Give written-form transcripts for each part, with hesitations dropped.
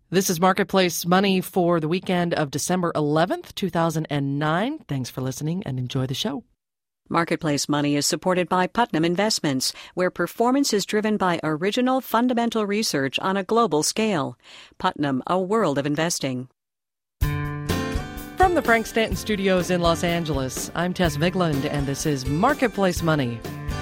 This is Marketplace Money for the weekend of December 11th, 2009. Thanks for listening and enjoy the show. Marketplace Money is supported by Putnam Investments, where performance is driven by original fundamental research on a global scale. Putnam, a world of investing. From the Frank Stanton Studios in Los Angeles, I'm Tess Vigland, and this is Marketplace Money.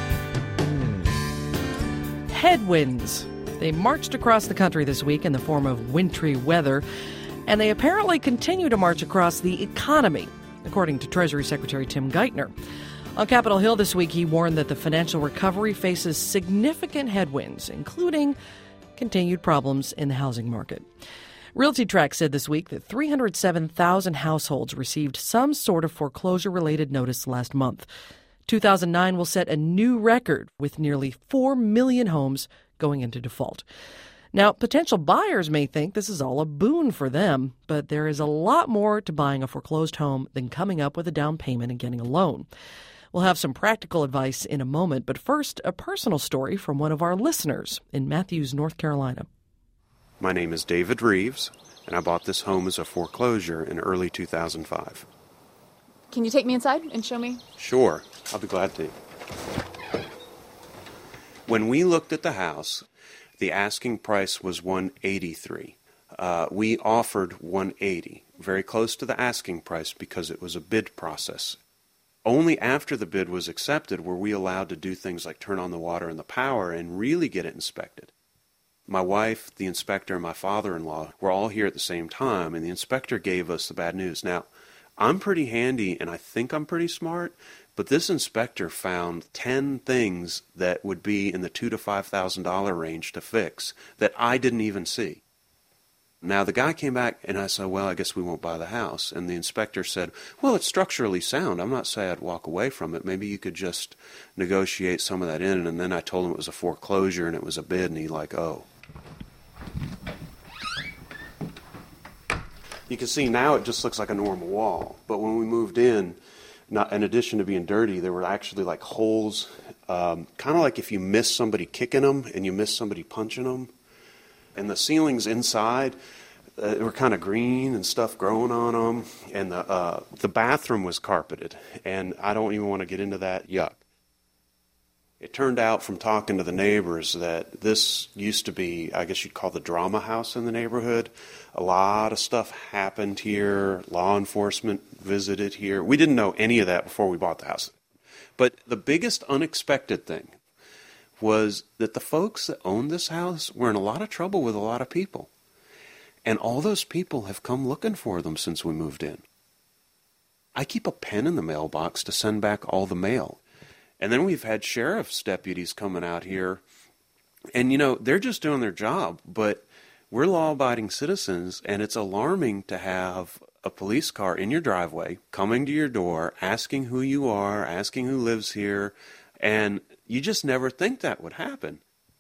Headwinds. They marched across the country this week in the form of wintry weather, and they apparently continue to march across the economy, according to Treasury Secretary Tim Geithner. On Capitol Hill this week, he warned that the financial recovery faces significant headwinds, including continued problems in the housing market. RealtyTrac said this week that 307,000 households received some sort of foreclosure-related notice last month. 2009 will set a new record with nearly 4 million homes going into default. Now, potential buyers may think this is all a boon for them, but there is a lot more to buying a foreclosed home than coming up with a down payment and getting a loan. We'll have some practical advice in a moment, but first, a personal story from one of our listeners in Matthews, North Carolina. My name is David Reeves, and I bought this home as a foreclosure in early 2005. Can you take me inside and show me? Sure, I'll be glad to. When we looked at the house, the asking price was $183. We offered $180, very close to the asking price because it was a bid process. Only after the bid was accepted were we allowed to do things like turn on the water and the power and really get it inspected. My wife, the inspector, and my father-in-law were all here at the same time, and the inspector gave us the bad news. Now, I'm pretty handy, and I think I'm pretty smart, but this inspector found 10 things that would be in the $2,000 to $5,000 range to fix that I didn't even see. Now, the guy came back, and I said, well, I guess we won't buy the house. And the inspector said, well, it's structurally sound. I'm not saying I'd walk away from it. Maybe you could just negotiate some of that in. And then I told him it was a foreclosure and it was a bid, and he oh. You can see now it just looks like a normal wall. But when we moved in addition to being dirty, there were actually holes, kind of like if you miss somebody kicking them and you miss somebody punching them. And the ceilings inside were kind of green and stuff growing on them. And the bathroom was carpeted. And I don't even want to get into that. Yuck. It turned out from talking to the neighbors that this used to be, I guess you'd call the drama house in the neighborhood. A lot of stuff happened here. Law enforcement visited here. We didn't know any of that before we bought the house. But the biggest unexpected thing was that the folks that owned this house were in a lot of trouble with a lot of people. And all those people have come looking for them since we moved in. I keep a pen in the mailbox to send back all the mail. And then we've had sheriff's deputies coming out here. And, they're just doing their job. But we're law-abiding citizens, and it's alarming to have a police car in your driveway, coming to your door, asking who you are, asking who lives here, and you just never think that would happen.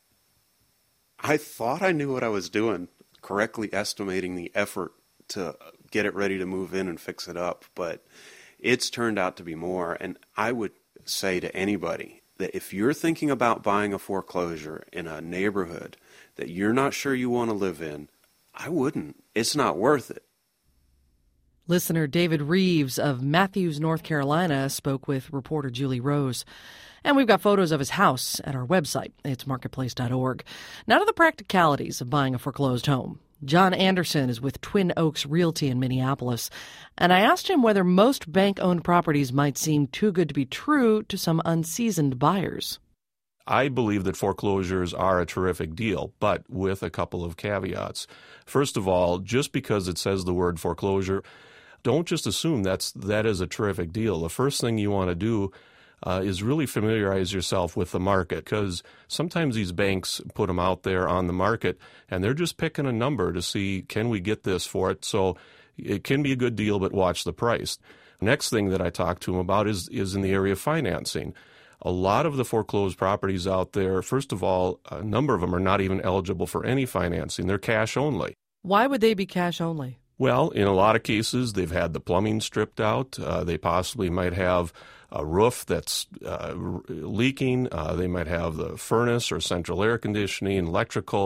I thought I knew what I was doing, correctly estimating the effort to get it ready to move in and fix it up, but it's turned out to be more, and I would say to anybody that if you're thinking about buying a foreclosure in a neighborhood that you're not sure you want to live in, I wouldn't. It's not worth it. Listener David Reeves of Matthews, North Carolina, spoke with reporter Julie Rose. And we've got photos of his house at our website. It's marketplace.org. Now to the practicalities of buying a foreclosed home. John Anderson is with Twin Oaks Realty in Minneapolis, and I asked him whether most bank-owned properties might seem too good to be true to some unseasoned buyers. I believe that foreclosures are a terrific deal, but with a couple of caveats. First of all, just because it says the word foreclosure, don't just assume that is a terrific deal. The first thing you want to do is really familiarize yourself with the market, because sometimes these banks put them out there on the market and they're just picking a number to see, can we get this for it? So it can be a good deal, but watch the price. Next thing that I talk to them about is in the area of financing. A lot of the foreclosed properties out there, first of all, a number of them are not even eligible for any financing. They're cash only. Why would they be cash only? Well, in a lot of cases, they've had the plumbing stripped out. They possibly might have a roof that's leaking. They might have the furnace or central air conditioning, electrical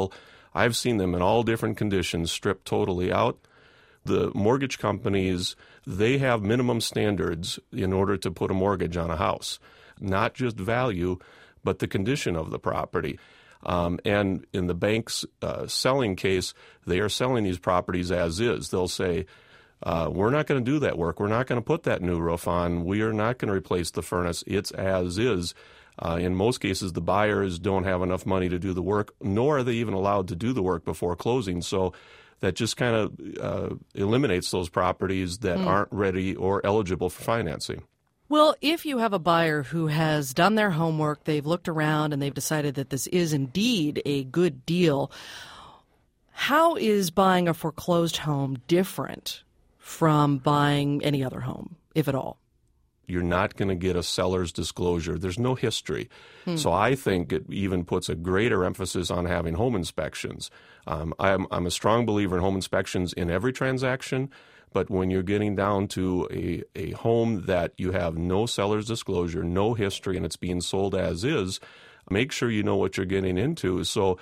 I've seen them in all different conditions stripped totally out. The mortgage companies, they have minimum standards in order to put a mortgage on a house, not just value, but the condition of the property. And in the bank's selling case, they are selling these properties as is. They'll say, we're not going to do that work. We're not going to put that new roof on. We are not going to replace the furnace. It's as is. In most cases, the buyers don't have enough money to do the work, nor are they even allowed to do the work before closing. So that just kind of eliminates those properties that aren't ready or eligible for financing. Well, if you have a buyer who has done their homework, they've looked around, and they've decided that this is indeed a good deal, how is buying a foreclosed home different from buying any other home, if at all? You're not going to get a seller's disclosure. There's no history. So I think it even puts a greater emphasis on having home inspections. I'm a strong believer in home inspections in every transaction, but when you're getting down to a home that you have no seller's disclosure, no history, and it's being sold as is, make sure you know what you're getting into. So,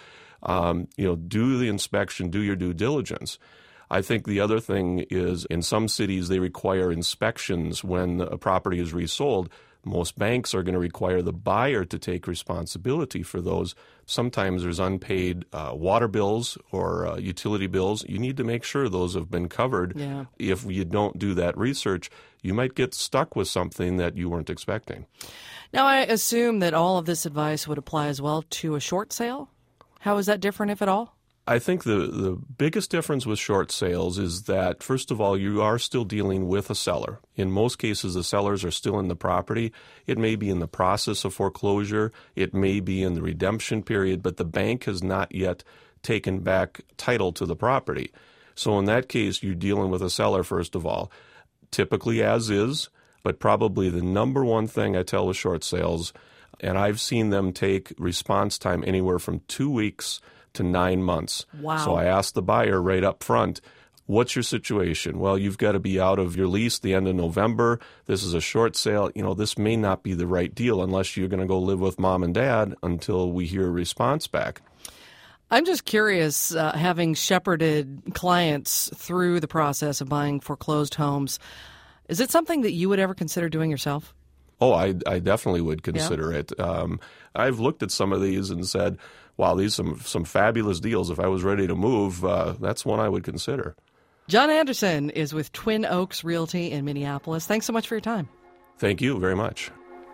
do the inspection, do your due diligence. I think the other thing is in some cities they require inspections when a property is resold. Most banks are going to require the buyer to take responsibility for those. Sometimes there's unpaid water bills or utility bills. You need to make sure those have been covered. Yeah. If you don't do that research, you might get stuck with something that you weren't expecting. Now, I assume that all of this advice would apply as well to a short sale. How is that different, if at all? I think the biggest difference with short sales is that, first of all, you are still dealing with a seller. In most cases, the sellers are still in the property. It may be in the process of foreclosure. It may be in the redemption period, but the bank has not yet taken back title to the property. So in that case, you're dealing with a seller, first of all, typically as is, but probably the number one thing I tell with short sales, and I've seen them take response time anywhere from 2 weeks to 9 months. Wow. So I asked the buyer right up front, what's your situation? Well, you've got to be out of your lease the end of November. This is a short sale. This may not be the right deal unless you're going to go live with mom and dad until we hear a response back. I'm just curious, having shepherded clients through the process of buying foreclosed homes, is it something that you would ever consider doing yourself? Oh, I definitely would consider it. I've looked at some of these and said, wow, these are some fabulous deals. If I was ready to move, that's one I would consider. John Anderson is with Twin Oaks Realty in Minneapolis. Thanks so much for your time. Thank you very much.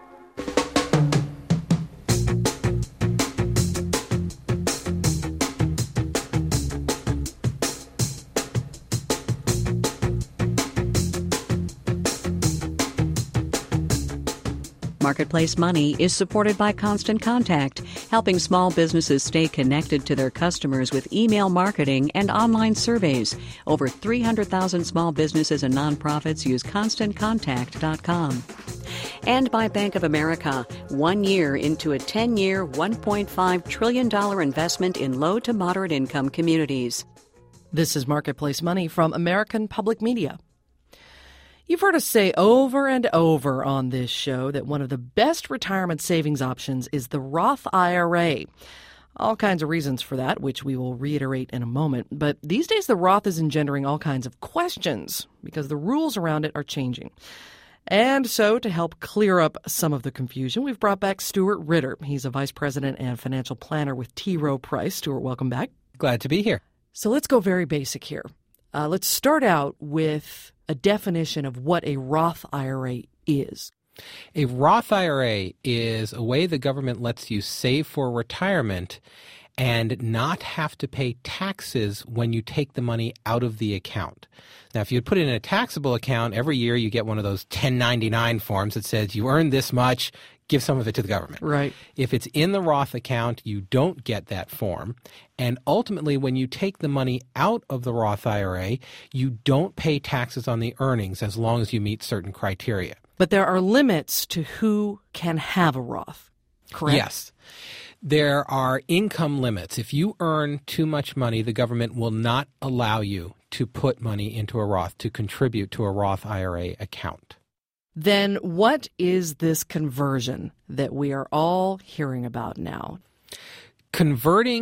Marketplace Money is supported by Constant Contact, helping small businesses stay connected to their customers with email marketing and online surveys. Over 300,000 small businesses and nonprofits use ConstantContact.com. And by Bank of America, 1 year into a 10-year, $1.5 trillion investment in low to moderate income communities. This is Marketplace Money from American Public Media. You've heard us say over and over on this show that one of the best retirement savings options is the Roth IRA. All kinds of reasons for that, which we will reiterate in a moment. But these days, the Roth is engendering all kinds of questions because the rules around it are changing. And so, to help clear up some of the confusion, we've brought back Stuart Ritter. He's a vice president and financial planner with T. Rowe Price. Stuart, welcome back. Glad to be here. So let's go very basic here. Let's start out with a definition of what a Roth IRA is. A Roth IRA is a way the government lets you save for retirement and not have to pay taxes when you take the money out of the account. Now, if you put it in a taxable account, every year you get one of those 1099 forms that says you earned this much, give some of it to the government. Right. If it's in the Roth account, you don't get that form. And ultimately, when you take the money out of the Roth IRA, you don't pay taxes on the earnings as long as you meet certain criteria. But there are limits to who can have a Roth, correct? Yes. There are income limits. If you earn too much money, the government will not allow you to put money into a Roth, to contribute to a Roth IRA account. Then what is this conversion that we are all hearing about now? Converting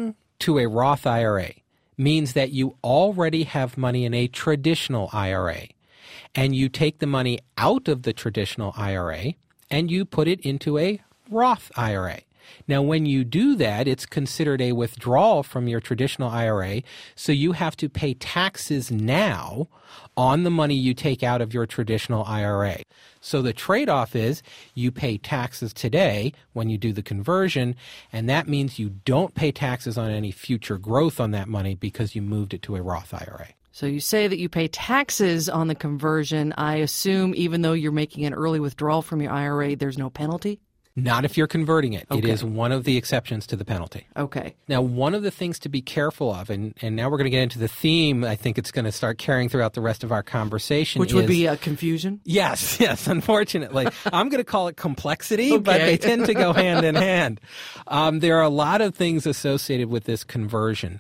to a Roth IRA means that you already have money in a traditional IRA, and you take the money out of the traditional IRA and you put it into a Roth IRA. Now, when you do that, it's considered a withdrawal from your traditional IRA, so you have to pay taxes now on the money you take out of your traditional IRA. So the trade-off is you pay taxes today when you do the conversion, and that means you don't pay taxes on any future growth on that money because you moved it to a Roth IRA. So you say that you pay taxes on the conversion. I assume even though you're making an early withdrawal from your IRA, there's no penalty? Not if you're converting it. Okay. It is one of the exceptions to the penalty. Okay. Now, one of the things to be careful of, and now we're going to get into the theme, I think it's going to start carrying throughout the rest of our conversation. Which would be a confusion? Yes, unfortunately. I'm going to call it complexity, but they tend to go hand in hand. There are a lot of things associated with this conversion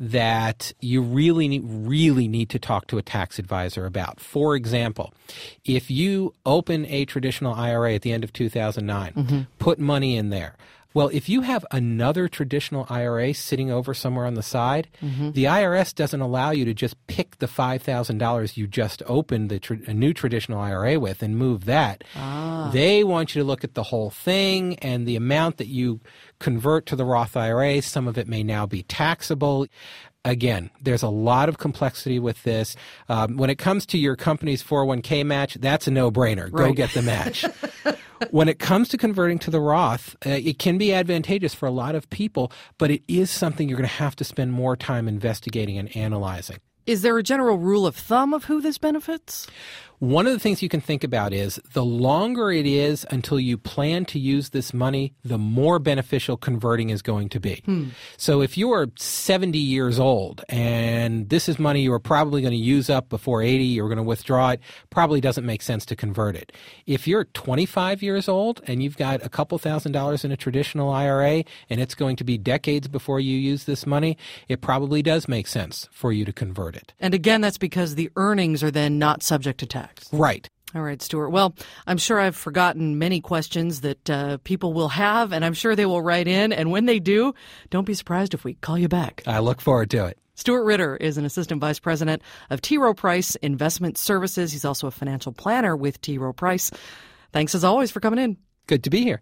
that you really need to talk to a tax advisor about. For example, if you open a traditional IRA at the end of 2009, put money in there. Well, if you have another traditional IRA sitting over somewhere on the side, the IRS doesn't allow you to just pick the $5,000 you just opened a new traditional IRA with and move that. They want you to look at the whole thing and the amount that you convert to the Roth IRA. Some of it may now be taxable. Again, there's a lot of complexity with this. When it comes to your company's 401k match, that's a no-brainer. Go get the match. When it comes to converting to the Roth, it can be advantageous for a lot of people, but it is something you're going to have to spend more time investigating and analyzing. Is there a general rule of thumb of who this benefits? One of the things you can think about is the longer it is until you plan to use this money, the more beneficial converting is going to be. So if you are 70 years old and this is money you are probably going to use up before 80, you're going to withdraw it, probably doesn't make sense to convert it. If you're 25 years old and you've got a couple $1,000s in a traditional IRA and it's going to be decades before you use this money, it probably does make sense for you to convert it. And again, that's because the earnings are then not subject to tax. Right. All right, Stuart. Well, I'm sure I've forgotten many questions that people will have, and I'm sure they will write in. And when they do, don't be surprised if we call you back. I look forward to it. Stuart Ritter is an assistant vice president of T. Rowe Price Investment Services. He's also a financial planner with T. Rowe Price. Thanks, as always, for coming in. Good to be here.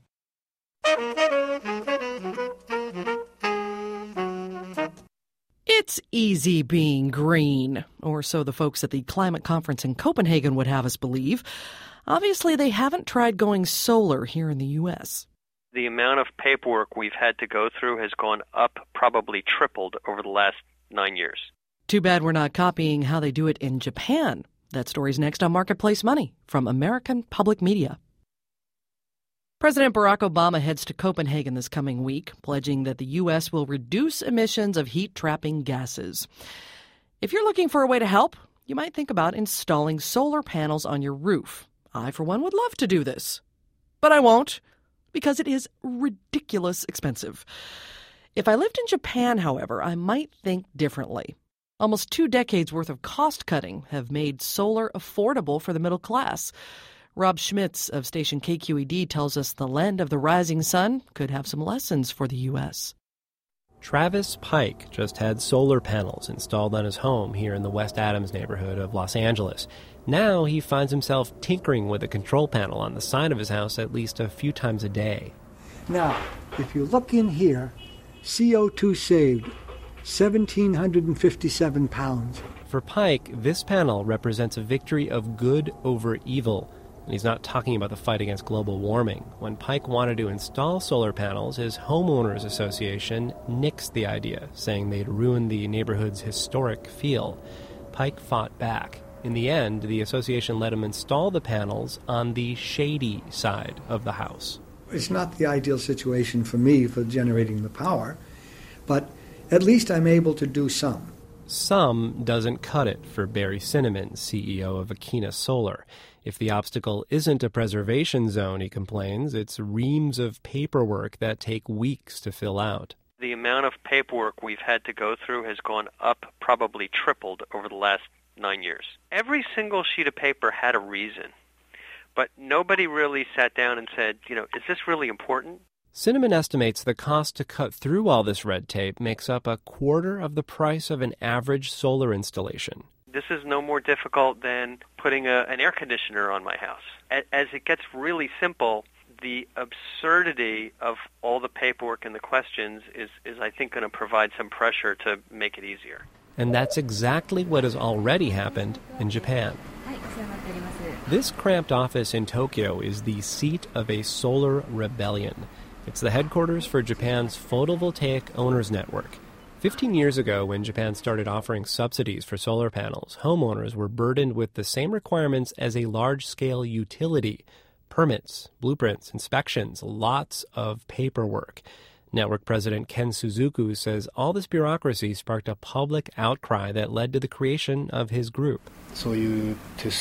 It's easy being green, or so the folks at the climate conference in Copenhagen would have us believe. Obviously, they haven't tried going solar here in the U.S. The amount of paperwork we've had to go through has gone up, probably tripled over the last 9 years. Too bad we're not copying how they do it in Japan. That story's next on Marketplace Money from American Public Media. President Barack Obama heads to Copenhagen this coming week, pledging that the U.S. will reduce emissions of heat-trapping gases. If you're looking for a way to help, you might think about installing solar panels on your roof. I, for one, would love to do this. But I won't, because it is ridiculous expensive. If I lived in Japan, however, I might think differently. Almost 2 decades worth of cost-cutting have made solar affordable for the middle class. Rob Schmitz of station KQED tells us the land of the rising sun could have some lessons for the U.S. Travis Pike just had solar panels installed on his home here in the West Adams neighborhood of Los Angeles. Now he finds himself tinkering with a control panel on the side of his house at least a few times a day. Now, if you look in here, CO2 saved 1,757 pounds. For Pike, this panel represents a victory of good over evil. And he's not talking about the fight against global warming. When Pike wanted to install solar panels, his homeowners association nixed the idea, saying they'd ruin the neighborhood's historic feel. Pike fought back. In the end, the association let him install the panels on the shady side of the house. It's not the ideal situation for me for generating the power, but at least I'm able to do some. Some doesn't cut it for Barry Cinnamon, CEO of Akina Solar. If the obstacle isn't a preservation zone, he complains, it's reams of paperwork that take weeks to fill out. The amount of paperwork we've had to go through has gone up, probably tripled over the last 9 years. Every single sheet of paper had a reason, but nobody really sat down and said, is this really important? Cinnamon estimates the cost to cut through all this red tape makes up a quarter of the price of an average solar installation. This is no more difficult than putting an air conditioner on my house. As it gets really simple, the absurdity of all the paperwork and the questions is I think, going to provide some pressure to make it easier. And that's exactly what has already happened in Japan. This cramped office in Tokyo is the seat of a solar rebellion. It's the headquarters for Japan's photovoltaic owners network. 15 years ago, when Japan started offering subsidies for solar panels, homeowners were burdened with the same requirements as a large-scale utility. Permits, blueprints, inspections, lots of paperwork. Network President Ken Suzuku says all this bureaucracy sparked a public outcry that led to the creation of his group. We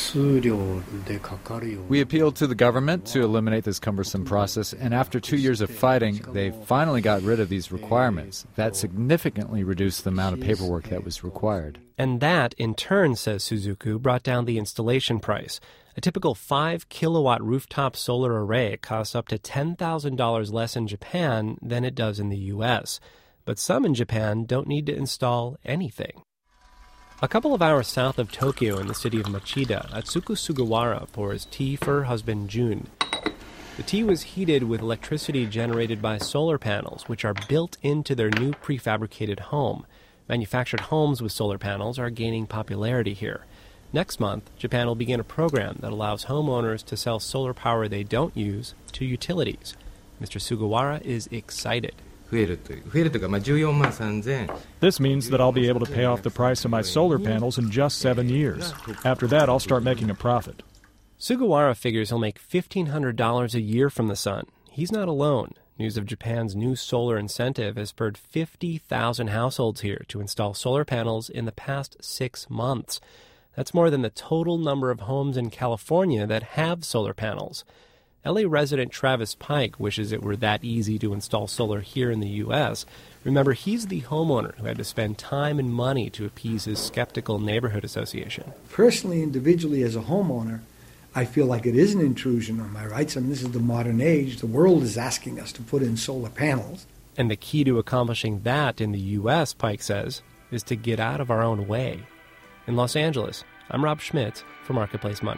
appealed to the government to eliminate this cumbersome process, and after 2 years of fighting, they finally got rid of these requirements. That significantly reduced the amount of paperwork that was required. And that, in turn, says Suzuku, brought down the installation price. A typical 5-kilowatt rooftop solar array costs up to $10,000 less in Japan than it does in the U.S. But some in Japan don't need to install anything. A couple of hours south of Tokyo in the city of Machida, Atsuko Sugawara pours tea for her husband Jun. The tea was heated with electricity generated by solar panels, which are built into their new prefabricated home. Manufactured homes with solar panels are gaining popularity here. Next month, Japan will begin a program that allows homeowners to sell solar power they don't use to utilities. Mr. Sugawara is excited. This means that I'll be able to pay off the price of my solar panels in just 7 years. After that, I'll start making a profit. Sugawara figures he'll make $1,500 a year from the sun. He's not alone. News of Japan's new solar incentive has spurred 50,000 households here to install solar panels in the past 6 months. That's more than the total number of homes in California that have solar panels. LA resident Travis Pike wishes it were that easy to install solar here in the U.S. Remember, he's the homeowner who had to spend time and money to appease his skeptical neighborhood association. Personally, individually, as a homeowner, I feel like it is an intrusion on my rights. I mean, this is the modern age. The world is asking us to put in solar panels. And the key to accomplishing that in the U.S., Pike says, is to get out of our own way. In Los Angeles, I'm Rob Schmidt for Marketplace Money.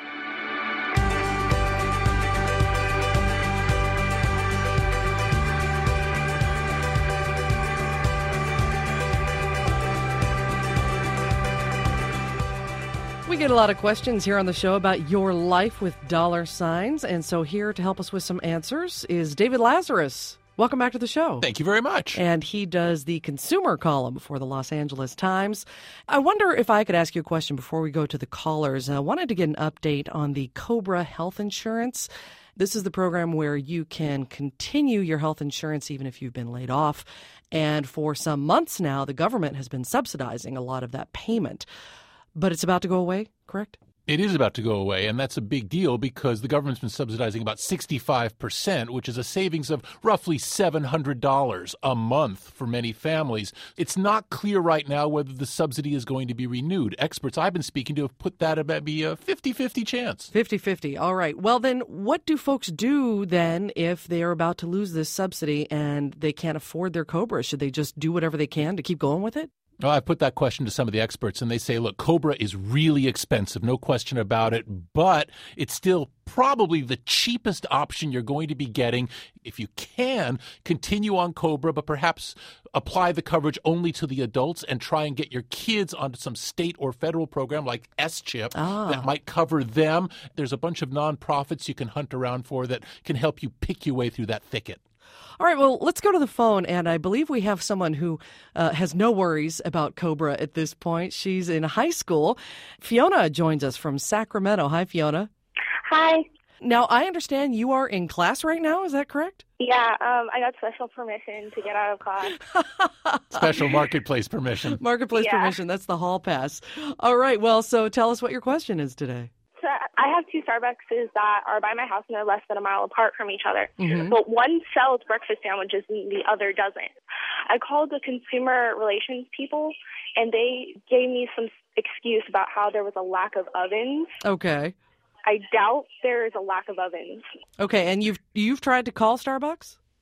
We get a lot of questions here on the show about your life with dollar signs, and so here to help us with some answers is David Lazarus. Welcome back to the show. Thank you very much. And he does the consumer column for the Los Angeles Times. I wonder if I could ask you a question before we go to the callers. I wanted to get an update on the COBRA health insurance. This is the program where you can continue your health insurance even if you've been laid off. And for some months now, the government has been subsidizing a lot of that payment. But it's about to go away, correct? It is about to go away, and that's a big deal because the government's been subsidizing about 65%, which is a savings of roughly $700 a month for many families. It's not clear right now whether the subsidy is going to be renewed. Experts I've been speaking to have put that at maybe a 50-50 chance. 50-50. All right. Well, then what do folks do then if they are about to lose this subsidy and they can't afford their COBRA? Should they just do whatever they can to keep going with it? Well, I put that question to some of the experts, and they say, look, COBRA is really expensive, no question about it, but it's still probably the cheapest option you're going to be getting. If you can, continue on COBRA, but perhaps apply the coverage only to the adults and try and get your kids onto some state or federal program like S-CHIP that might cover them. There's a bunch of nonprofits you can hunt around for that can help you pick your way through that thicket. All right, well, let's go to the phone, and I believe we have someone who has no worries about COBRA at this point. She's in high school. Fiona joins us from Sacramento. Hi, Fiona. Hi. Now, I understand you are in class right now. Is that correct? Yeah, I got special permission to get out of class. Special marketplace permission. Marketplace permission. That's the hall pass. All right, well, so tell us what your question is today. So I have two Starbucks that are by my house, and they're less than a mile apart from each other. Mm-hmm. But one sells breakfast sandwiches and the other doesn't. I called the consumer relations people, and they gave me some excuse about how there was a lack of ovens. Okay. I doubt there is a lack of ovens. Okay, and you've tried to call Starbucks?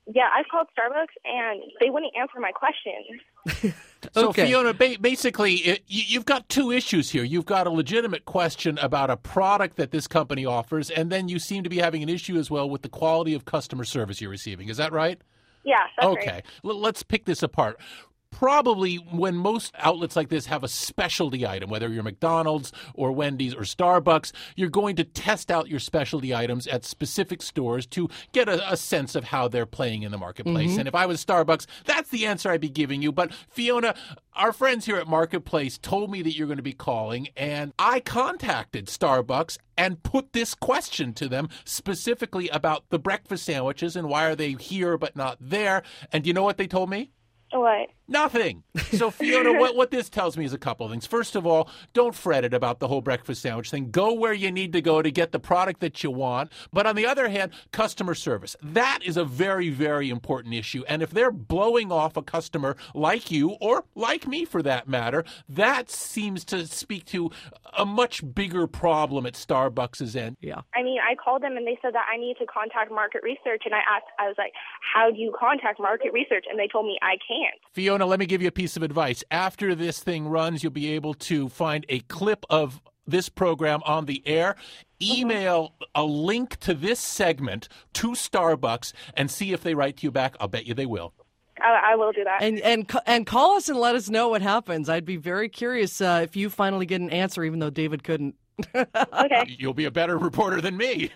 Yeah, I called Starbucks, and they wouldn't answer my questions. So, Okay. Fiona, basically, you've got two issues here. You've got a legitimate question about a product that this company offers, and then you seem to be having an issue as well with the quality of customer service you're receiving. Is that right? Yeah, that's Okay. right. Let's pick this apart. Probably when most outlets like this have a specialty item, whether you're McDonald's or Wendy's or Starbucks, you're going to test out your specialty items at specific stores to get a sense of how they're playing in the marketplace. And if I was Starbucks, that's the answer I'd be giving you. But Fiona, our friends here at Marketplace told me that you're going to be calling, and I contacted Starbucks and put this question to them specifically about the breakfast sandwiches and why are they here but not there. And do you know what they told me? What? Nothing. So, Fiona, what this tells me is a couple of things. First of all, don't fret it about the whole breakfast sandwich thing. Go where you need to go to get the product that you want. But on the other hand, customer service. That is a very, very important issue. And if they're blowing off a customer like you, or like me for that matter, that seems to speak to a much bigger problem at Starbucks' end. Yeah. I mean, I called them, and they said that I need to contact market research, and I was like, how do you contact market research? And they told me I can't. Fiona, let me give you a piece of advice. After this thing runs, you'll be able to find a clip of this program on the air. Email a link to this segment to Starbucks and see if they write to you back. I'll bet you they will. I will do that. And call us and let us know what happens. I'd be very curious if you finally get an answer, even though David couldn't. Okay. You'll be a better reporter than me.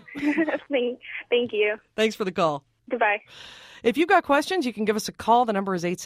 Thank you. Thanks for the call. Goodbye. If you've got questions, you can give us a call. The number is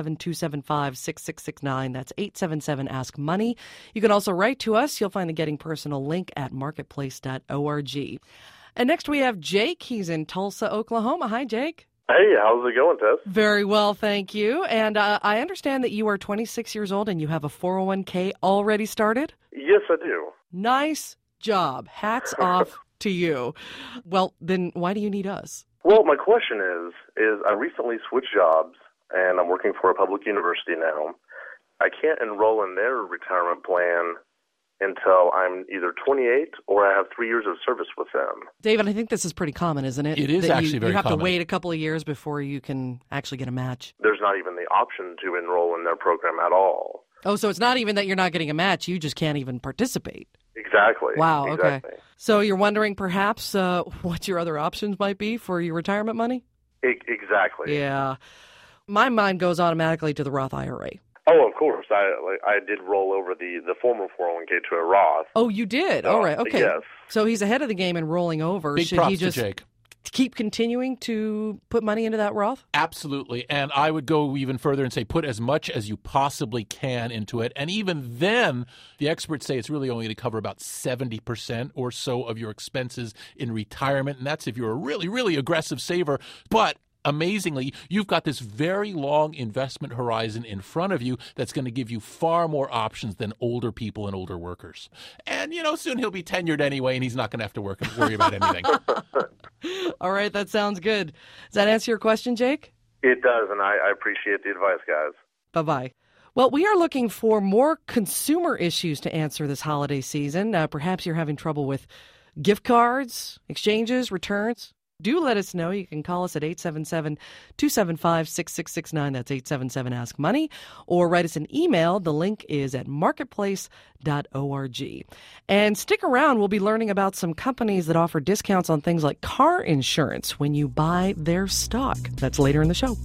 877-275-6669. That's 877-ASK-MONEY. You can also write to us. You'll find the Getting Personal link at marketplace.org. And next we have Jake. He's in Tulsa, Oklahoma. Hi, Jake. Hey, how's it going, Tess? Very well, thank you. And I understand that you are 26 years old and you have a 401k already started? Yes, I do. Nice job. Hats off to you. Well, then why do you need us? Well, my question is I recently switched jobs, and I'm working for a public university now. I can't enroll in their retirement plan until I'm either 28 or I have 3 years of service with them. David, I think this is pretty common, isn't it? It is that actually very You have common. to wait a couple of years before you can actually get a match. There's not even the option to enroll in their program at all. Oh, so it's not even that you're not getting a match. You just can't even participate. Exactly. Wow, exactly. okay. So you're wondering perhaps what your other options might be for your retirement money? Exactly. Yeah. My mind goes automatically to the Roth IRA. Oh, of course. I did roll over the former 401k to a Roth. Oh, you did? All right, okay. Yes. So he's ahead of the game and rolling over. Big Should props he just to Jake. keep continuing to put money into that Roth? Absolutely. And I would go even further and say put as much as you possibly can into it. And even then, the experts say it's really only to cover about 70% or so of your expenses in retirement. And that's if you're a really, really aggressive saver. But amazingly, you've got this very long investment horizon in front of you that's going to give you far more options than older people and older workers. And, soon he'll be tenured anyway, and he's not going to have to worry about anything. All right, that sounds good. Does that answer your question, Jake? It does, and I appreciate the advice, guys. Bye-bye. Well, we are looking for more consumer issues to answer this holiday season. Perhaps you're having trouble with gift cards, exchanges, returns. Do let us know. You can call us at 877-275-6669. That's 877-ASK-MONEY. Or write us an email. The link is at marketplace.org. And stick around. We'll be learning about some companies that offer discounts on things like car insurance when you buy their stock. That's later in the show.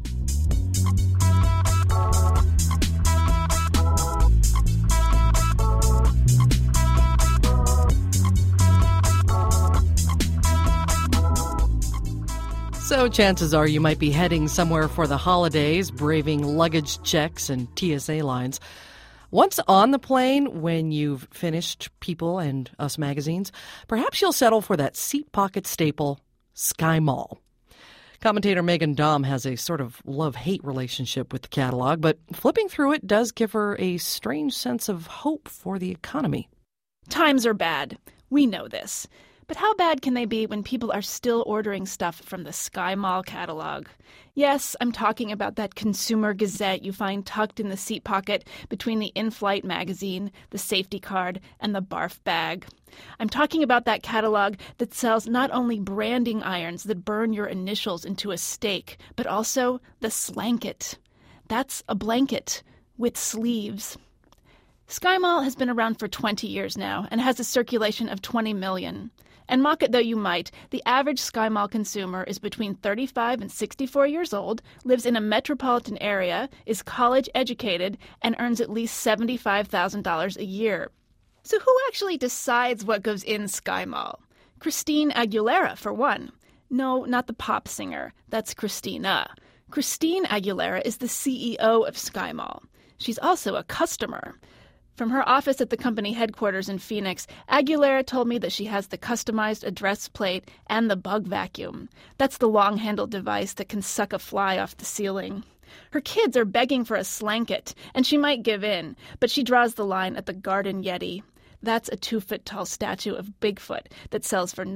So chances are you might be heading somewhere for the holidays, braving luggage checks and TSA lines. Once on the plane, when you've finished People and Us magazines, perhaps you'll settle for that seat pocket staple, Sky Mall. Commentator Megan Daum has a sort of love-hate relationship with the catalog, but flipping through it does give her a strange sense of hope for the economy. Times are bad. We know this. But how bad can they be when people are still ordering stuff from the Sky Mall catalog? Yes, I'm talking about that consumer gazette you find tucked in the seat pocket between the in-flight magazine, the safety card, and the barf bag. I'm talking about that catalog that sells not only branding irons that burn your initials into a steak, but also the Slanket. That's a blanket with sleeves. Sky Mall has been around for 20 years now and has a circulation of 20 million. And mock it though you might, the average Sky Mall consumer is between 35 and 64 years old, lives in a metropolitan area, is college educated, and earns at least $75,000 a year. So who actually decides what goes in Sky Mall? Christine Aguilera, for one. No, not the pop singer. That's Christina. Christine Aguilera is the CEO of Sky Mall. She's also a customer. From her office at the company headquarters in Phoenix, Aguilera told me that she has the customized address plate and the bug vacuum. That's the long-handled device that can suck a fly off the ceiling. Her kids are begging for a Slanket, and she might give in, but she draws the line at the Garden Yeti. That's a 2-foot-tall statue of Bigfoot that sells for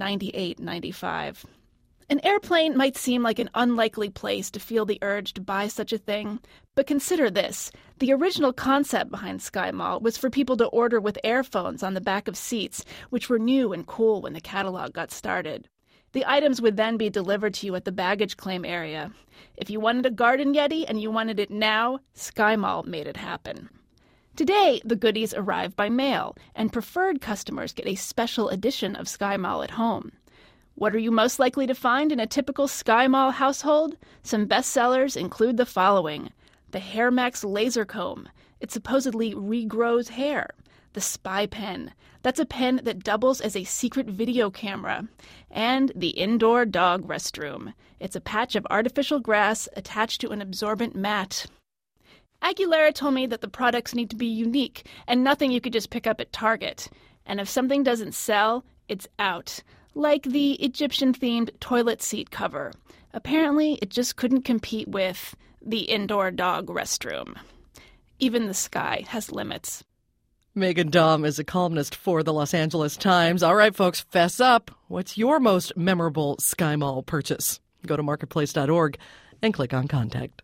$98.95. An airplane might seem like an unlikely place to feel the urge to buy such a thing, but consider this. The original concept behind Sky Mall was for people to order with airphones on the back of seats, which were new and cool when the catalog got started. The items would then be delivered to you at the baggage claim area. If you wanted a Garden Yeti and you wanted it now, Sky Mall made it happen. Today, the goodies arrive by mail, and preferred customers get a special edition of Sky Mall at home. What are you most likely to find in a typical Sky Mall household? Some bestsellers include the following. The Hair Max Laser Comb. It supposedly regrows hair. The Spy Pen. That's a pen that doubles as a secret video camera. And the Indoor Dog Restroom. It's a patch of artificial grass attached to an absorbent mat. Aguilera told me that the products need to be unique and nothing you could just pick up at Target. And if something doesn't sell, it's out. Like the Egyptian-themed toilet seat cover. Apparently, it just couldn't compete with the Indoor Dog Restroom. Even the sky has limits. Megan Daum is a columnist for the Los Angeles Times. All right, folks, fess up. What's your most memorable Sky Mall purchase? Go to marketplace.org and click on Contact.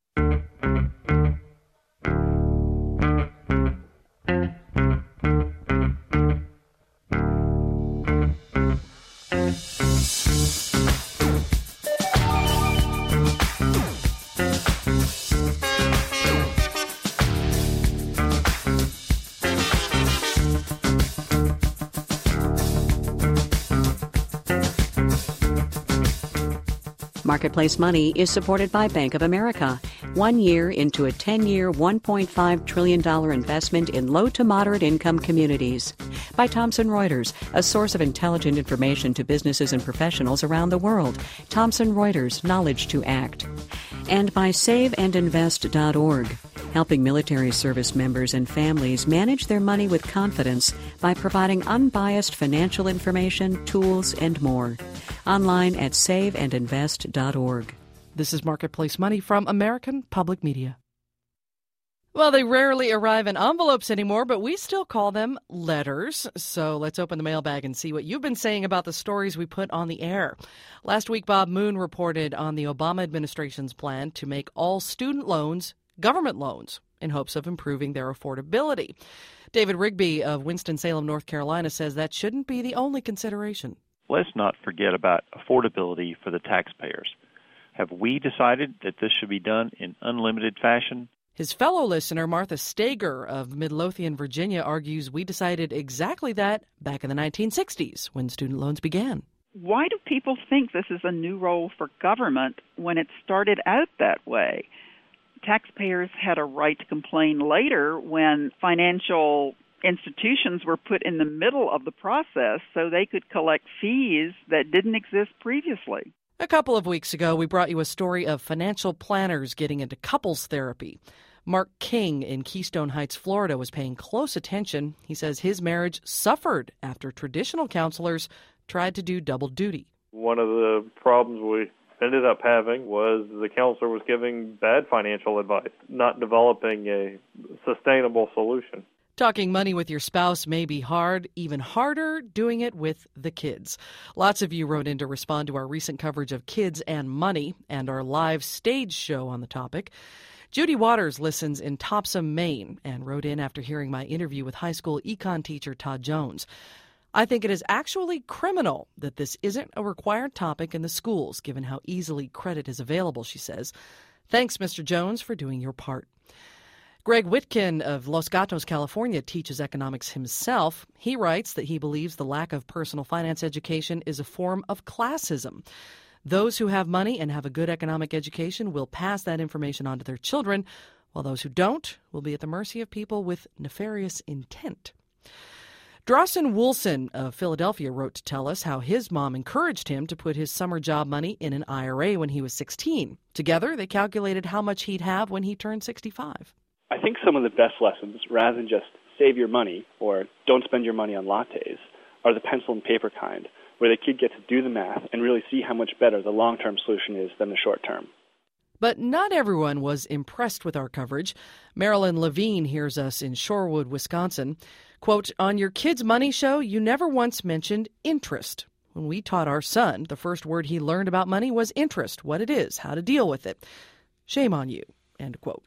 Marketplace Money is supported by Bank of America. 1 year into a 10-year, $1.5 trillion investment in low to moderate income communities. By Thomson Reuters, a source of intelligent information to businesses and professionals around the world. Thomson Reuters, knowledge to act. And by SaveAndInvest.org, helping military service members and families manage their money with confidence by providing unbiased financial information, tools, and more. Online at SaveAndInvest.org. This is Marketplace Money from American Public Media. Well, they rarely arrive in envelopes anymore, but we still call them letters. So let's open the mailbag and see what you've been saying about the stories we put on the air. Last week, Bob Moon reported on the Obama administration's plan to make all student loans government loans in hopes of improving their affordability. David Rigby of Winston-Salem, North Carolina, says that shouldn't be the only consideration. Let's not forget about affordability for the taxpayers. Have we decided that this should be done in unlimited fashion? His fellow listener, Martha Stager of Midlothian, Virginia, argues we decided exactly that back in the 1960s when student loans began. Why do people think this is a new role for government when it started out that way? Taxpayers had a right to complain later when financial institutions were put in the middle of the process so they could collect fees that didn't exist previously. A couple of weeks ago, we brought you a story of financial planners getting into couples therapy. Mark King in Keystone Heights, Florida, was paying close attention. He says his marriage suffered after traditional counselors tried to do double duty. One of the problems we ended up having was the counselor was giving bad financial advice, not developing a sustainable solution. Talking money with your spouse may be hard, even harder doing it with the kids. Lots of you wrote in to respond to our recent coverage of kids and money and our live stage show on the topic. Judy Waters listens in Topsom, Maine, and wrote in after hearing my interview with high school econ teacher Todd Jones. I think it is actually criminal that this isn't a required topic in the schools, given how easily credit is available, she says. Thanks, Mr. Jones, for doing your part. Greg Witkin of Los Gatos, California, teaches economics himself. He writes that he believes the lack of personal finance education is a form of classism. Those who have money and have a good economic education will pass that information on to their children, while those who don't will be at the mercy of people with nefarious intent. Drawson Woolson of Philadelphia wrote to tell us how his mom encouraged him to put his summer job money in an IRA when he was 16. Together, they calculated how much he'd have when he turned 65. I think some of the best lessons, rather than just save your money or don't spend your money on lattes, are the pencil and paper kind, where the kid gets to do the math and really see how much better the long-term solution is than the short-term. But not everyone was impressed with our coverage. Marilyn Levine hears us in Shorewood, Wisconsin. Quote, on your kids' money show, you never once mentioned interest. When we taught our son, the first word he learned about money was interest, what it is, how to deal with it. Shame on you, end quote.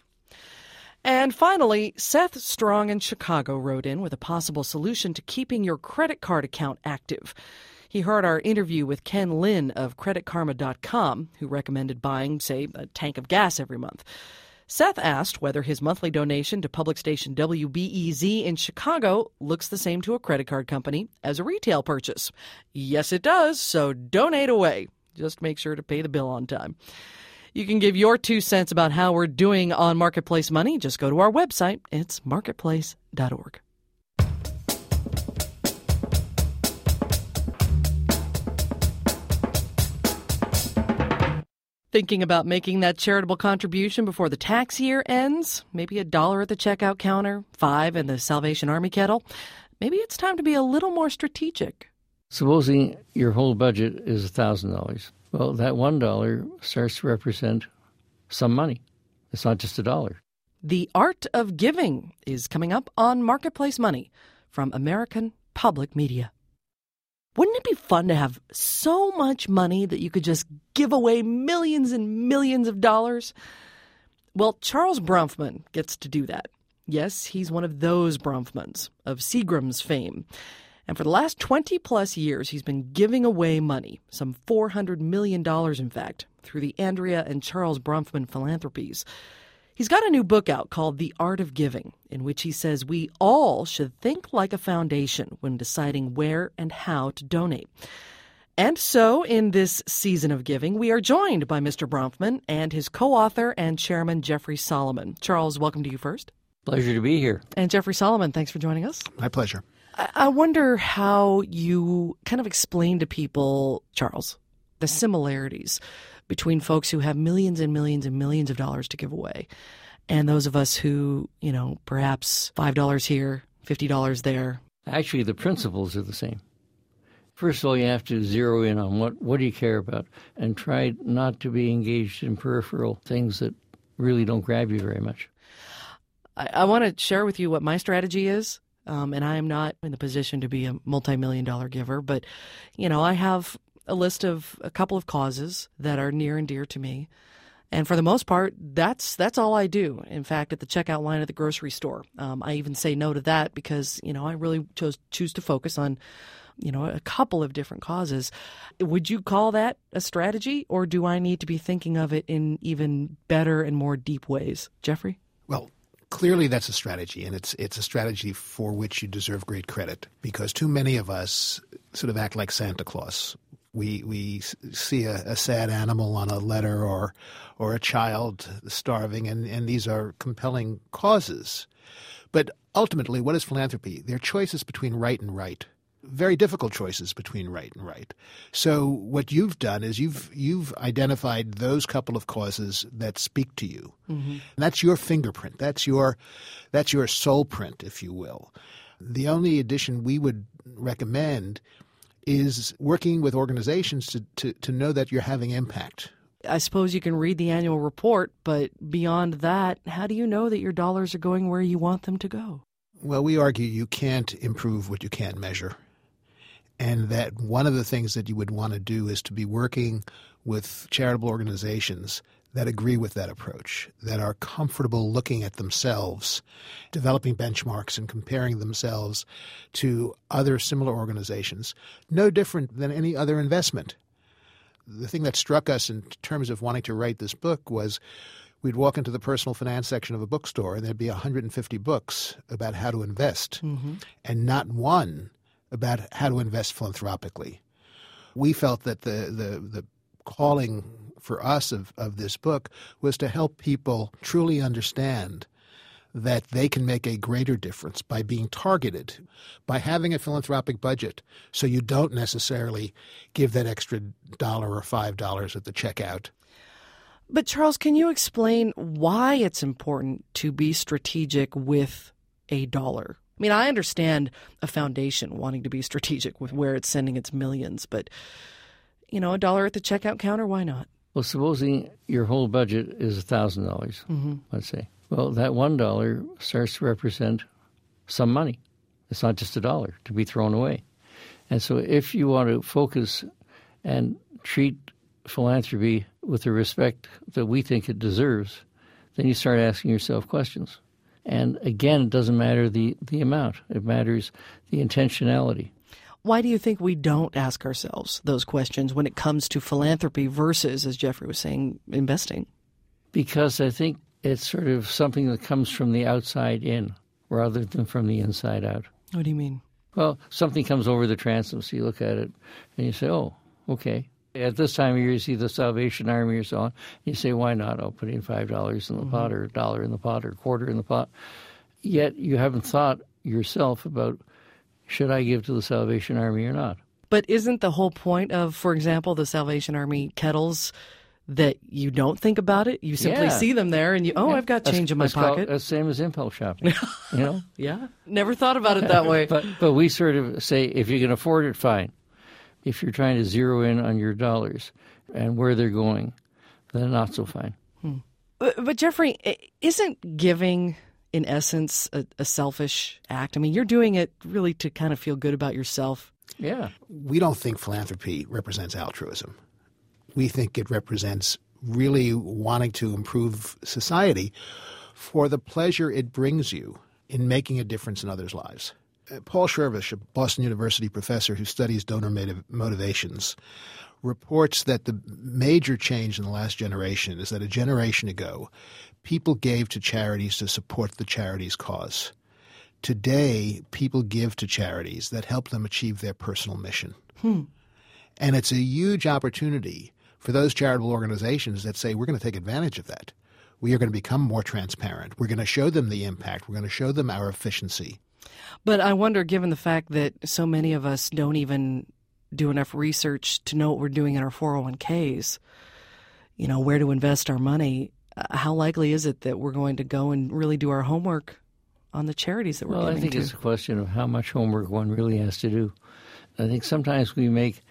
And finally, Seth Strong in Chicago wrote in with a possible solution to keeping your credit card account active. He heard our interview with Ken Lin of CreditKarma.com, who recommended buying, say, a tank of gas every month. Seth asked whether his monthly donation to public station WBEZ in Chicago looks the same to a credit card company as a retail purchase. Yes, it does, so donate away. Just make sure to pay the bill on time. You can give your 2 cents about how we're doing on Marketplace Money. Just go to our website. It's marketplace.org. Thinking about making that charitable contribution before the tax year ends? Maybe $1 at the checkout counter, $5 in the Salvation Army kettle? Maybe it's time to be a little more strategic. Supposing your whole budget is $1,000. Well, that $1 starts to represent some money. It's not just $1. The Art of Giving is coming up on Marketplace Money from American Public Media. Wouldn't it be fun to have so much money that you could just give away millions and millions of dollars? Well, Charles Bronfman gets to do that. Yes, he's one of those Bronfmans of Seagram's fame. And for the last 20-plus years, he's been giving away money, some $400 million, in fact, through the Andrea and Charles Bronfman Philanthropies. He's got a new book out called The Art of Giving, in which he says we all should think like a foundation when deciding where and how to donate. And so, in this season of giving, we are joined by Mr. Bronfman and his co-author and chairman, Jeffrey Solomon. Charles, welcome to you first. Pleasure to be here. And Jeffrey Solomon, thanks for joining us. My pleasure. I wonder how you kind of explain to people, Charles, the similarities between folks who have millions and millions and millions of dollars to give away and those of us who, perhaps $5 here, $50 there. Actually, the principles are the same. First of all, you have to zero in on what do you care about and try not to be engaged in peripheral things that really don't grab you very much. I want to share with you what my strategy is. And I am not in the position to be a multi-million-dollar giver, but, I have a list of a couple of causes that are near and dear to me. And for the most part, that's all I do. In fact, at the checkout line at the grocery store, I even say no to that because, I really choose to focus on, a couple of different causes. Would you call that a strategy, or do I need to be thinking of it in even better and more deep ways? Jeffrey? Well, clearly that's a strategy, and it's a strategy for which you deserve great credit, because too many of us sort of act like Santa Claus. We see a sad animal on a letter or a child starving, and these are compelling causes. But ultimately, what is philanthropy? They're choices between right and right. Very difficult choices between right and right. So what you've done is you've identified those couple of causes that speak to you. Mm-hmm. And that's your fingerprint. That's your soul print, if you will. The only addition we would recommend is working with organizations to know that you're having impact. I suppose you can read the annual report, but beyond that, how do you know that your dollars are going where you want them to go? Well, we argue you can't improve what you can't measure. And that one of the things that you would want to do is to be working with charitable organizations that agree with that approach, that are comfortable looking at themselves, developing benchmarks and comparing themselves to other similar organizations, no different than any other investment. The thing that struck us in terms of wanting to write this book was we'd walk into the personal finance section of a bookstore and there'd be 150 books about how to invest, and not one about how to invest philanthropically. We felt that the calling for us of this book was to help people truly understand that they can make a greater difference by being targeted, by having a philanthropic budget, so you don't necessarily give that extra $1 or $5 at the checkout. But Charles, can you explain why it's important to be strategic with a dollar? I mean, I understand a foundation wanting to be strategic with where it's sending its millions, but, $1 at the checkout counter, why not? Well, supposing your whole budget is $1,000, let's say. Well, that $1 starts to represent some money. It's not just $1 to be thrown away. And so if you want to focus and treat philanthropy with the respect that we think it deserves, then you start asking yourself questions. And again, it doesn't matter the amount. It matters the intentionality. Why do you think we don't ask ourselves those questions when it comes to philanthropy versus, as Jeffrey was saying, investing? Because I think it's sort of something that comes from the outside in rather than from the inside out. What do you mean? Well, something comes over the transom, so you look at it and you say, oh, okay. At this time of year, you see the Salvation Army or so on. You say, why not? I'll put in $5 in the pot or $1 in the pot or a quarter in the pot. Yet you haven't thought yourself about, should I give to the Salvation Army or not? But isn't the whole point of, for example, the Salvation Army kettles that you don't think about it? You simply see them there and I've got change in my pocket. That's the same as impulse shopping, Yeah, never thought about it that way. But we sort of say, if you can afford it, fine. If you're trying to zero in on your dollars and where they're going, then not so fine. But Jeffrey, isn't giving, in essence, a selfish act? I mean, you're doing it really to kind of feel good about yourself. Yeah. We don't think philanthropy represents altruism. We think it represents really wanting to improve society for the pleasure it brings you in making a difference in others' lives. Paul Shervish, a Boston University professor who studies donor motivations, reports that the major change in the last generation is that a generation ago, people gave to charities to support the charity's cause. Today, people give to charities that help them achieve their personal mission. And it's a huge opportunity for those charitable organizations that say, we're going to take advantage of that. We are going to become more transparent. We're going to show them the impact. We're going to show them our efficiency. But I wonder, given the fact that so many of us don't even do enough research to know what we're doing in our 401ks, where to invest our money, how likely is it that we're going to go and really do our homework on the charities that we're giving to? Well, I think it's a question of how much homework one really has to do. I think sometimes we make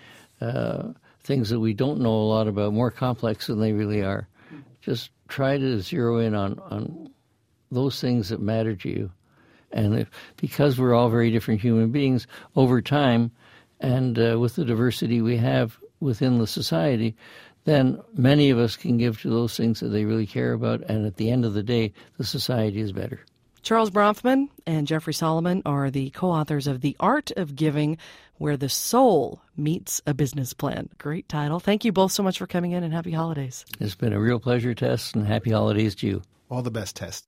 things that we don't know a lot about more complex than they really are. Just try to zero in on those things that matter to you. And because we're all very different human beings, over time, and with the diversity we have within the society, then many of us can give to those things that they really care about, and at the end of the day, the society is better. Charles Bronfman and Jeffrey Solomon are the co-authors of The Art of Giving, Where the Soul Meets a Business Plan. Great title. Thank you both so much for coming in, and happy holidays. It's been a real pleasure, Tess, and happy holidays to you. All the best, Tess.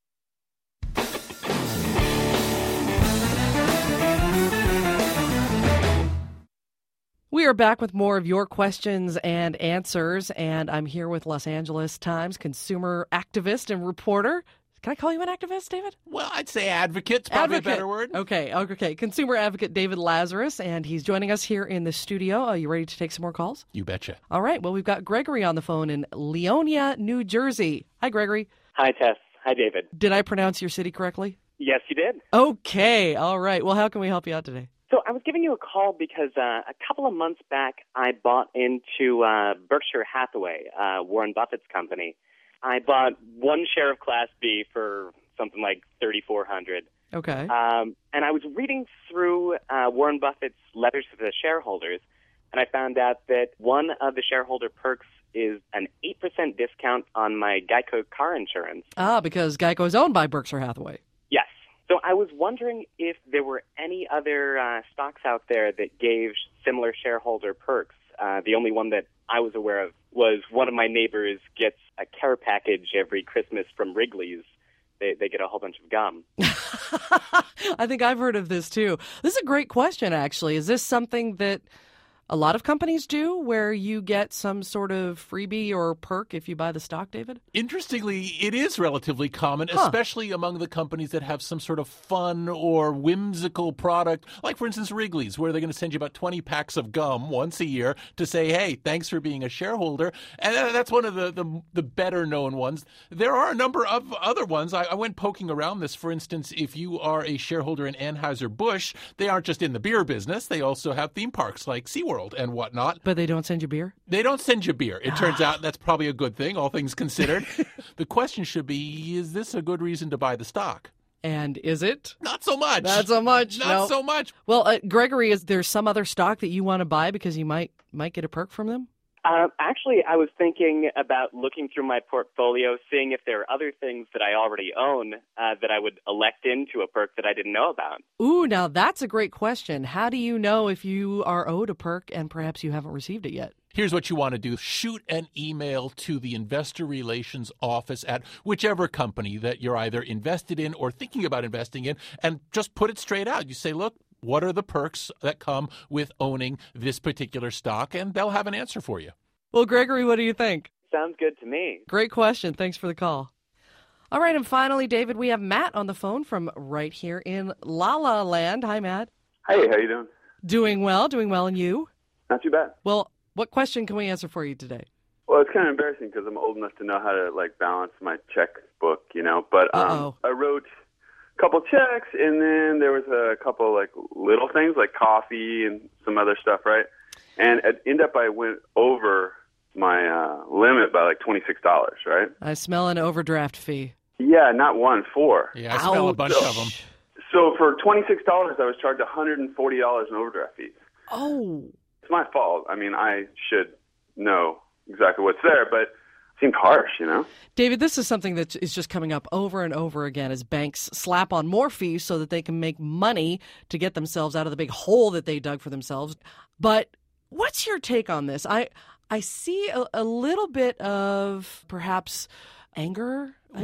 We are back with more of your questions and answers, and I'm here with Los Angeles Times consumer activist and reporter. Can I call you an activist, David? Well, I'd say advocate's probably a better word. Okay. Consumer advocate David Lazarus, and he's joining us here in the studio. Are you ready to take some more calls? You betcha. All right. Well, we've got Gregory on the phone in Leonia, New Jersey. Hi, Gregory. Hi, Tess. Hi, David. Did I pronounce your city correctly? Yes, you did. Okay. All right. Well, how can we help you out today? So I was giving you a call because a couple of months back, I bought into Berkshire Hathaway, Warren Buffett's company. I bought one share of Class B for something like $3,400. Okay. And I was reading through Warren Buffett's letters to the shareholders, and I found out that one of the shareholder perks is an 8% discount on my Geico car insurance. Because Geico is owned by Berkshire Hathaway. Yes. So I was wondering if there were any other stocks out there that gave similar shareholder perks. The only one that I was aware of was one of my neighbors gets a care package every Christmas from Wrigley's. They get a whole bunch of gum. I think I've heard of this too. This is a great question, actually. Is this something that a lot of companies do, where you get some sort of freebie or perk if you buy the stock, David? Interestingly, it is relatively common, especially among the companies that have some sort of fun or whimsical product, like, for instance, Wrigley's, where they're going to send you about 20 packs of gum once a year to say, hey, thanks for being a shareholder. And that's one of the better-known ones. There are a number of other ones. I went poking around this. For instance, if you are a shareholder in Anheuser-Busch, they aren't just in the beer business. They also have theme parks like SeaWorld and whatnot. But they don't send you beer? They don't send you beer. It turns out that's probably a good thing, all things considered. The question should be, is this a good reason to buy the stock? And is it? Not so much. Not so much. Not so much. Well, Gregory, is there some other stock that you want to buy because you might get a perk from them? Actually, I was thinking about looking through my portfolio, seeing if there are other things that I already own that I would elect into a perk that I didn't know about. Ooh, now that's a great question. How do you know if you are owed a perk and perhaps you haven't received it yet? Here's what you want to do. Shoot an email to the investor relations office at whichever company that you're either invested in or thinking about investing in, and just put it straight out. You say, look, what are the perks that come with owning this particular stock? And they'll have an answer for you. Well, Gregory, what do you think? Sounds good to me. Great question. Thanks for the call. All right, and finally, David, we have Matt on the phone from right here in La La Land. Hi, Matt. Hey, how you doing? Doing well, and you? Not too bad. Well, what question can we answer for you today? Well, it's kind of embarrassing because I'm old enough to know how to, balance my checkbook, but I wrote a couple checks, and then there was a couple, little things like coffee and some other stuff, right? And at end up, I went over my limit by $26, right? I smell an overdraft fee. Yeah, not one, 4. Yeah, I smell a bunch of them. So for $26, I was charged $140 in overdraft fees. Oh. It's my fault. I mean, I should know exactly what's there, but it seemed harsh, David, this is something that is just coming up over and over again as banks slap on more fees so that they can make money to get themselves out of the big hole that they dug for themselves. But what's your take on this? I see a little bit of perhaps anger. I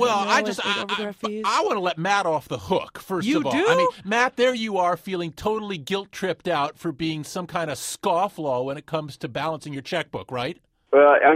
want to let Matt off the hook, first of all. You do? I mean, Matt, there you are feeling totally guilt-tripped out for being some kind of scofflaw when it comes to balancing your checkbook, right? Well, it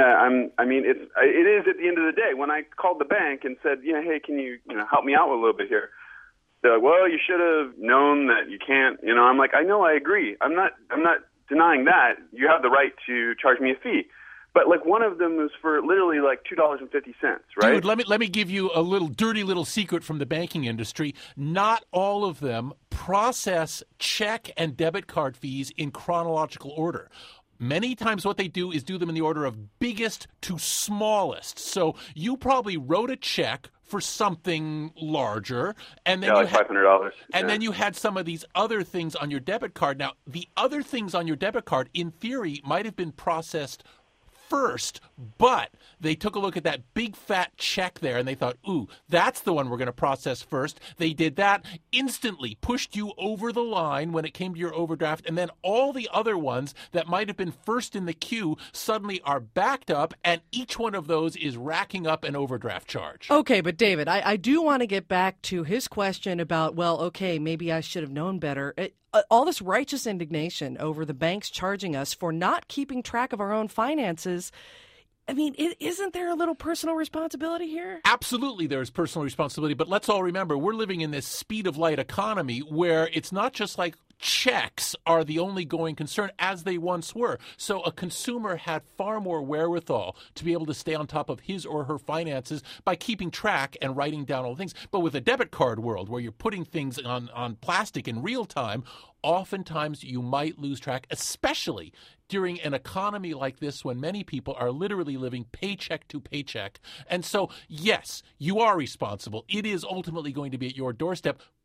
is at the end of the day. When I called the bank and said, hey, can you help me out a little bit here? They're like, well, you should have known that you can't. I'm like, I know, I agree. I'm not denying that. You have the right to charge me a fee. But one of them was for literally $2.50, right? Dude, let me give you a dirty little secret from the banking industry. Not all of them process check and debit card fees in chronological order. Many times what they do is do them in the order of biggest to smallest. So you probably wrote a check for something larger, and then $500. And then you had some of these other things on your debit card. Now, the other things on your debit card, in theory, might have been processed first, but they took a look at that big fat check there and they thought, ooh, that's the one we're going to process first. They did that, instantly pushed you over the line when it came to your overdraft, and then all the other ones that might have been first in the queue suddenly are backed up, and each one of those is racking up an overdraft charge. Okay, but David, I do want to get back to his question about, maybe I should have known better. All this righteous indignation over the banks charging us for not keeping track of our own finances. I mean, isn't there a little personal responsibility here? Absolutely, there is personal responsibility. But let's all remember, we're living in this speed of light economy where it's not just like checks are the only going concern as they once were. So a consumer had far more wherewithal to be able to stay on top of his or her finances by keeping track and writing down all the things. But with a debit card world where you're putting things on plastic in real time, oftentimes you might lose track, especially during an economy like this when many people are literally living paycheck to paycheck. And so, yes, you are responsible. It is ultimately going to be at your doorstep.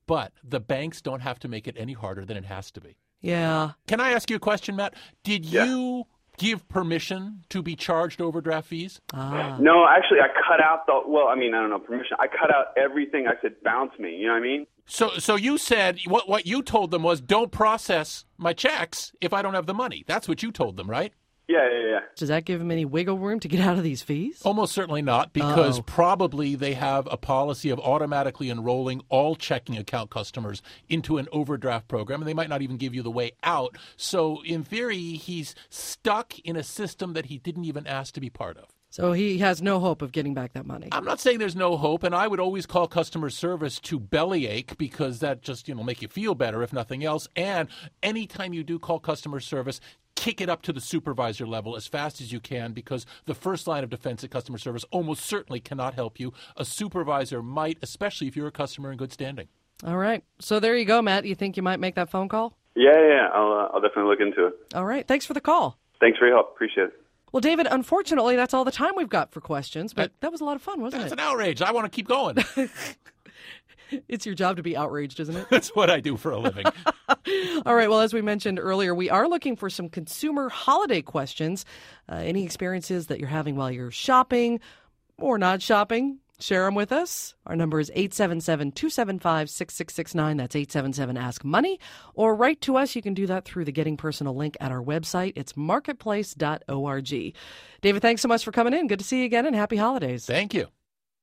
but the banks don't have to make it any harder than it has to be. Yeah. Can I ask you a question, Matt? Did you give permission to be charged overdraft fees? No, actually, I cut out permission. I cut out everything. I said, bounce me. You know what I mean? So you said what you told them was, don't process my checks if I don't have the money. That's what you told them, right? Yeah. Does that give them any wiggle room to get out of these fees? Almost certainly not, because probably they have a policy of automatically enrolling all checking account customers into an overdraft program, and they might not even give you the way out. So in theory, he's stuck in a system that he didn't even ask to be part of. So he has no hope of getting back that money. I'm not saying there's no hope, and I would always call customer service to bellyache, because that just, make you feel better, if nothing else. And anytime you do call customer service, kick it up to the supervisor level as fast as you can, because the first line of defense at customer service almost certainly cannot help you. A supervisor might, especially if you're a customer in good standing. All right. So there you go, Matt. You think you might make that phone call? Yeah. I'll definitely look into it. All right. Thanks for the call. Thanks for your help. Appreciate it. Well, David, unfortunately, that's all the time we've got for questions, but that was a lot of fun, wasn't it? That's an outrage. I want to keep going. It's your job to be outraged, isn't it? That's what I do for a living. All right. Well, as we mentioned earlier, we are looking for some consumer holiday questions. Any experiences that you're having while you're shopping or not shopping, share them with us. Our number is 877-275-6669. That's 877-ASK-MONEY. Or write to us. You can do that through the Getting Personal link at our website. It's marketplace.org. David, thanks so much for coming in. Good to see you again, and happy holidays. Thank you.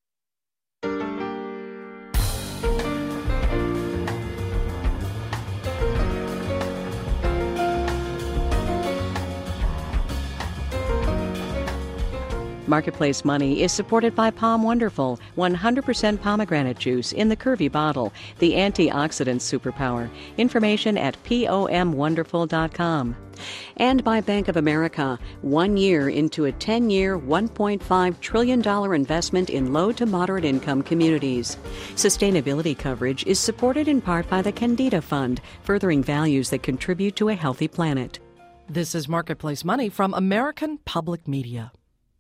Marketplace Money is supported by Palm Wonderful, 100% pomegranate juice in the curvy bottle, the antioxidant superpower. Information at pomwonderful.com. And by Bank of America, 1 year into a 10-year, $1.5 trillion investment in low to moderate income communities. Sustainability coverage is supported in part by the Candida Fund, furthering values that contribute to a healthy planet. This is Marketplace Money from American Public Media.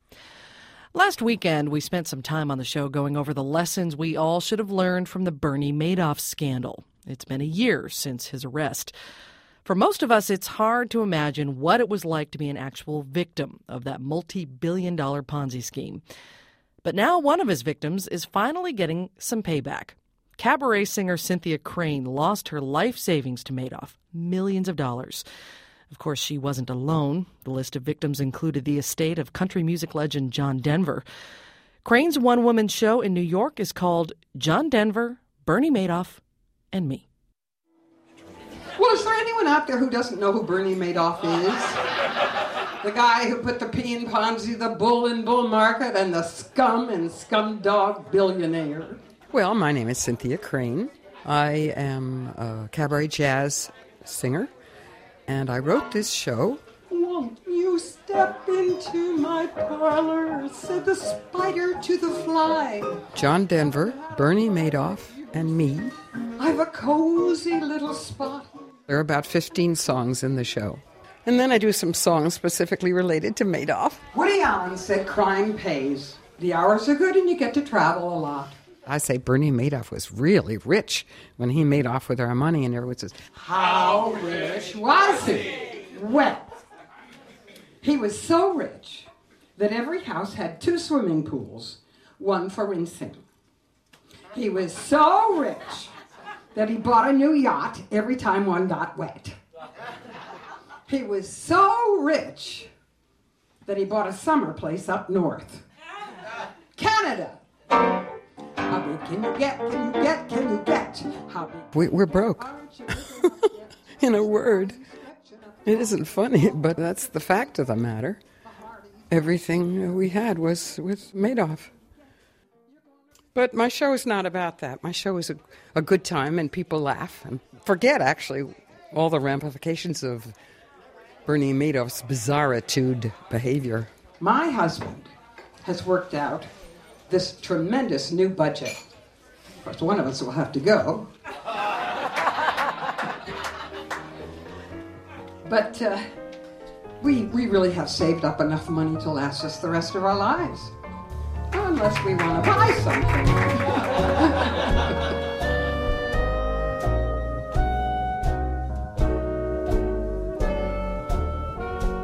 Last weekend, we spent some time on the show going over the lessons we all should have learned from the Bernie Madoff scandal. It's been a year since his arrest. For most of us, it's hard to imagine what it was like to be an actual victim of that multi-billion-dollar Ponzi scheme. But now one of his victims is finally getting some payback. Cabaret singer Cynthia Crane lost her life savings to Madoff, millions of dollars. Of course, she wasn't alone. The list of victims included the estate of country music legend John Denver. Crane's one-woman show in New York is called John Denver, Bernie Madoff, and Me. Well, is there anyone out there who doesn't know who Bernie Madoff is? The guy who put the P in Ponzi, the bull in bull market, and the scum and scumdog billionaire. Well, my name is Cynthia Crane. I am a cabaret jazz singer. And I wrote this show. Won't you step into my parlor, said the spider to the fly. John Denver, Bernie Madoff, and me. I've a cozy little spot. There are about 15 songs in the show. And then I do some songs specifically related to Madoff. Woody Allen said crime pays. The hours are good and you get to travel a lot. I say Bernie Madoff was really rich when he made off with our money, and everyone says, how rich was he? Well, he was so rich that every house had 2 swimming pools, one for rinsing. He was so rich that he bought a new yacht every time one got wet. He was so rich that he bought a summer place up north. Canada. How big can you get? Can you get? Can you get? How big? We're broke. In a word. It isn't funny, but that's the fact of the matter. Everything we had was with Madoff. But my show is not about that. My show is a good time, and people laugh and forget, actually, all the ramifications of Bernie Madoff's bizarritude behavior. My husband has worked out this tremendous new budget. Of course, one of us will have to go. But we really have saved up enough money to last us the rest of our lives. Unless we want to buy something.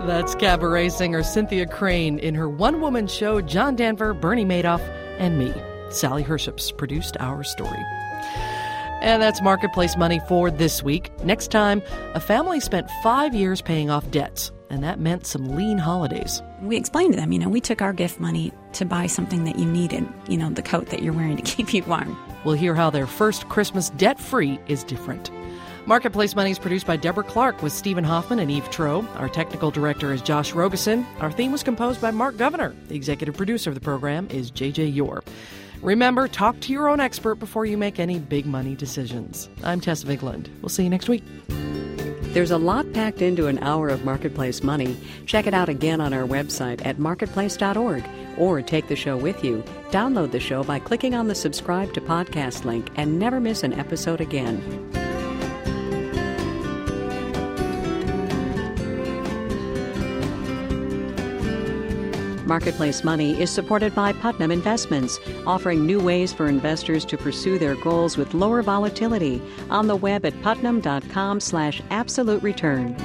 That's cabaret singer Cynthia Crane in her one-woman show John Denver, Bernie Madoff, and me. Sally Herships produced our story. And that's Marketplace Money for this week. Next time, a family spent 5 years paying off debts, and that meant some lean holidays. We explained to them, we took our gift money to buy something that you needed, the coat that you're wearing to keep you warm. We'll hear how their first Christmas debt-free is different. Marketplace Money is produced by Deborah Clark with Stephen Hoffman and Eve Troe. Our technical director is Josh Rogeson. Our theme was composed by Mark Governor. The executive producer of the program is J.J. Yore. Remember, talk to your own expert before you make any big money decisions. I'm Tess Vigland. We'll see you next week. There's a lot packed into an hour of Marketplace Money. Check it out again on our website at marketplace.org or take the show with you. Download the show by clicking on the subscribe to podcast link and never miss an episode again. Marketplace Money is supported by Putnam Investments, offering new ways for investors to pursue their goals with lower volatility. On the web at putnam.com/absolute return.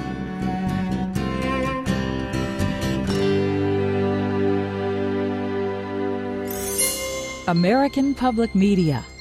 American Public Media